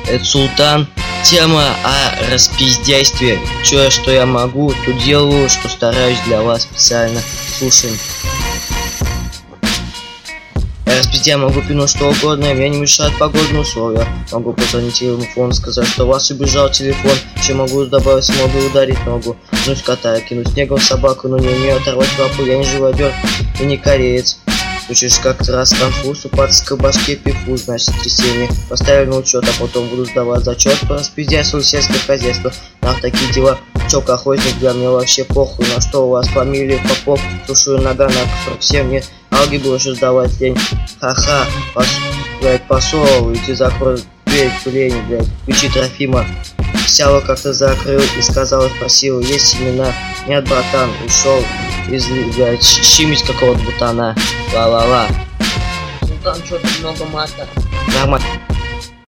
Это Султан. Тема о распиздяйстве. Что я могу, то делаю, что стараюсь для вас специально. Слушаем. Я распиздяй, могу пинуть что угодно, мне не мешают погодные условия. Могу позвонить телефон, сказать, что вас убежал телефон. Еще могу добавить, могу ударить ногу, пнуть кота, кинуть снегом собаку, но не умею оторвать лапу. Я не живодер и не кореец. Учишь как-то раз конфуз, упасть к башке пифу, значит сотрясение. Поставили на учет, а потом буду сдавать зачет по распиздяйству сельское хозяйство. На такие дела, чё колхозник, да мне вообще похуй, на что у вас фамилия Попов, слушаю нога на 47, мне алгебру еще сдавать лень. Ха-ха, блядь, посол, иди закрой дверь, блядь, блядь, ключи Трофима. Сяло как-то закрыл и сказал, спросил, есть семена? Нет, братан, ушел из, блядь, щимить какого-то бутана. Ла-ла-ла. Ну там что-то много мата. Нормально.